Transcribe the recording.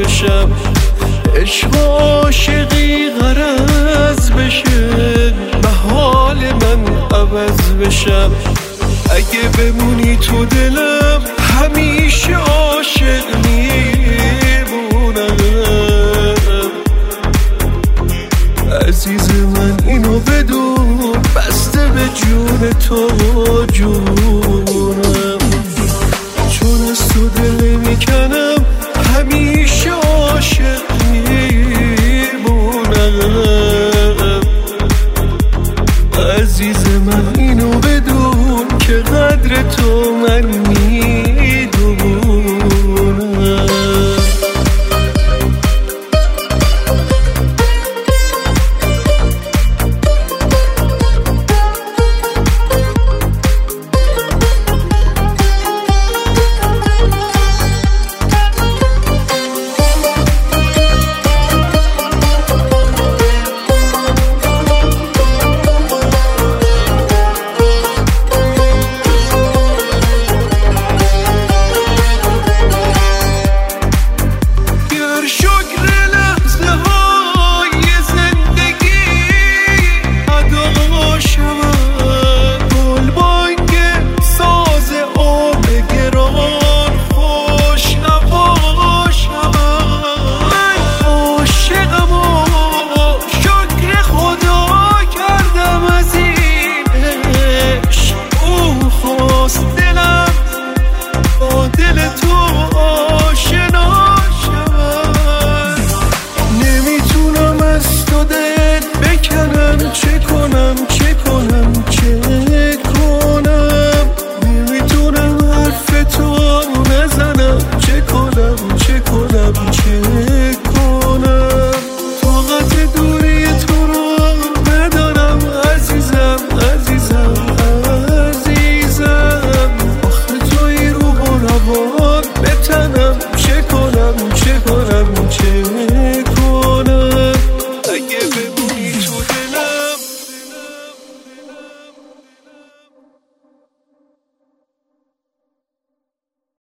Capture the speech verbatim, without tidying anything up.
بشم، عشق و عاشقی غرض بشه، به حال من عوض بشم. اگه بمونی تو دلم همیشه عاشق میمونم. عزیز من اینو بدون، بسته به جون تو جونم، چون از تو دل میکنم